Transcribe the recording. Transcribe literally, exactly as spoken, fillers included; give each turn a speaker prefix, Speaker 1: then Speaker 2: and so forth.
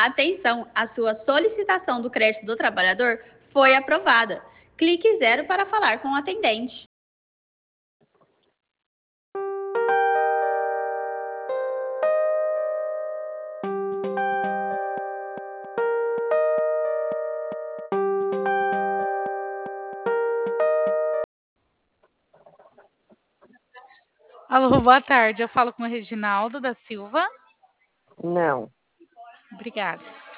Speaker 1: Atenção, a sua solicitação do crédito do trabalhador foi aprovada. Clique zero para falar com o atendente.
Speaker 2: Alô, boa tarde. Eu falo com o Reginaldo da Silva.
Speaker 3: Não.
Speaker 2: Obrigada.